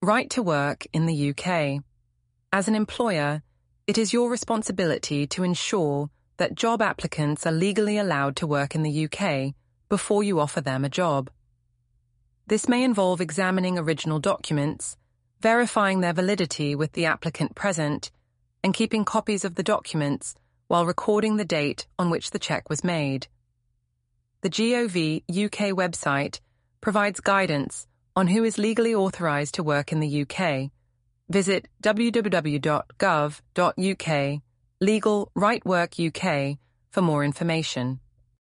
Right to work in the UK. As an employer, it is your responsibility to ensure that job applicants are legally allowed to work in the UK before you offer them a job. This may involve examining original documents, verifying their validity with the applicant present, and keeping copies of the documents while recording the date on which the check was made. The Gov UK website provides guidance on who is legally authorised to work in the UK. Visit www.gov.uk Legal Right Work UK for more information.